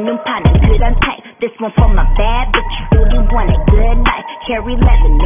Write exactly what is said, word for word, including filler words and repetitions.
new partner, good on tight. This one for my bad bitch, really want a good night. Carry leather,